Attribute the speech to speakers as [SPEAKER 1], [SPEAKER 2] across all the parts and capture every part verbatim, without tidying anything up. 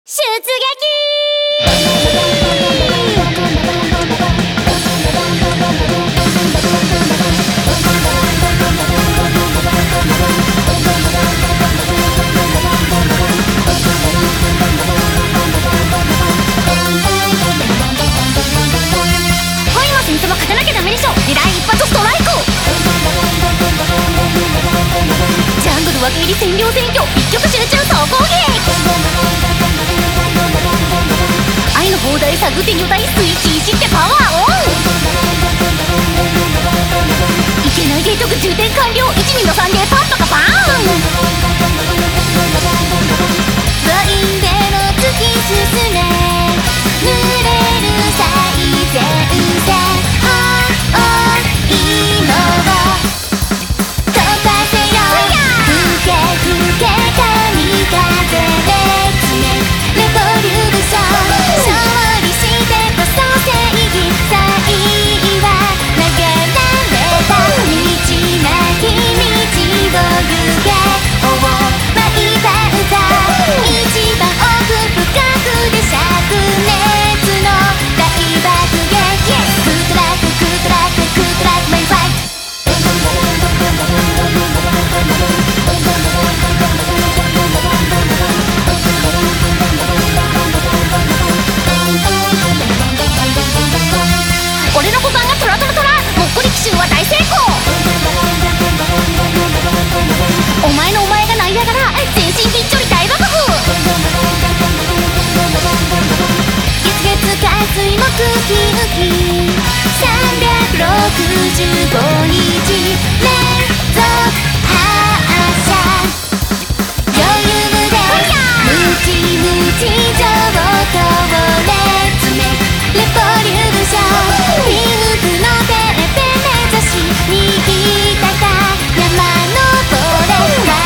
[SPEAKER 1] 出撃先手も勝たなきゃダメでしょ。狙い一発ストライク。ジャングル分け入り占領選挙一極集中総攻撃。愛の砲台探って女体スイッチいじってパワーオン。いけないゲート充填完了。いちにのさんでパッとかバーン。ワインでも突き進め濡れる最前線。お前のお前がナイアガラ全身ひっちょり大爆風。月月火水木金金さんびゃくろくじゅうごにち連続発射。余裕でムチムチ上等列目レボリューション。ピンクのてっぺん目指し右肩山登れ。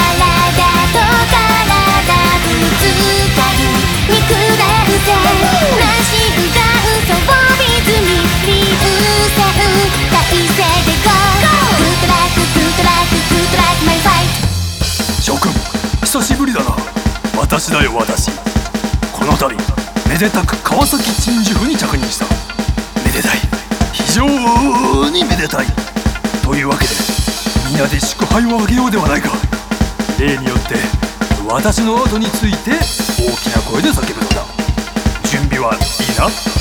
[SPEAKER 2] 諸君久しぶりだな。私だよ私。この度めでたく川崎鎮守府に着任した。めでたい、非常にめでたい。というわけで皆で祝杯をあげようではないか。例によって私の後について大きな声で叫ぶのだ。準備はいいな。